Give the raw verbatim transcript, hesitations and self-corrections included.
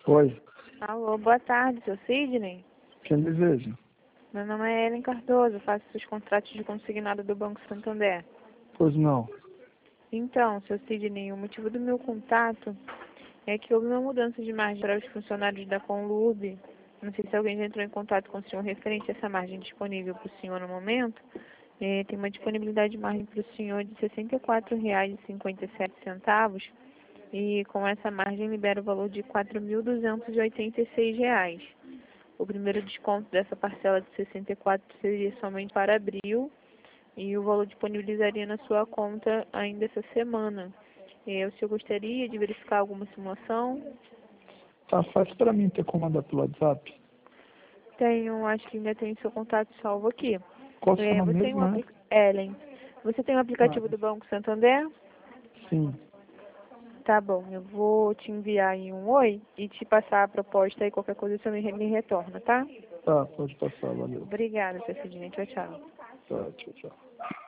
Oi, Alô, boa tarde, seu Sidney. quem deseja? Meu nome é Ellen Cardoso, faço os contratos de consignado do Banco Santander. Pois não. Então, seu Sidney, o motivo do meu contato é que houve uma mudança de margem para os funcionários da Conlurb. Não sei se alguém já entrou em contato com o senhor referente a essa margem disponível para o senhor no momento. É, tem uma disponibilidade de margem para o senhor de sessenta e quatro reais e cinquenta e sete centavos e com essa margem libera o valor de quatro mil duzentos e oitenta e seis reais. O primeiro desconto dessa parcela de sessenta e quatro seria somente para abril e o valor disponibilizaria na sua conta ainda essa semana. Eh, O senhor gostaria de verificar alguma simulação? Tá fácil para mim ter como mandar pelo WhatsApp. Tenho, acho que ainda tem seu contato salvo aqui. Qual o seu Eh, nome Você tem um mesmo, né? aplicativo, Ellen, você tem um Ah, aplicativo do Banco Santander? sim. Tá bom, eu vou te enviar aí um oi e te passar a proposta e qualquer coisa você me, me retorna, tá? Tá, pode passar, valeu. Obrigada, seu Sidney. Tchau, tchau. Tá, tchau, tchau.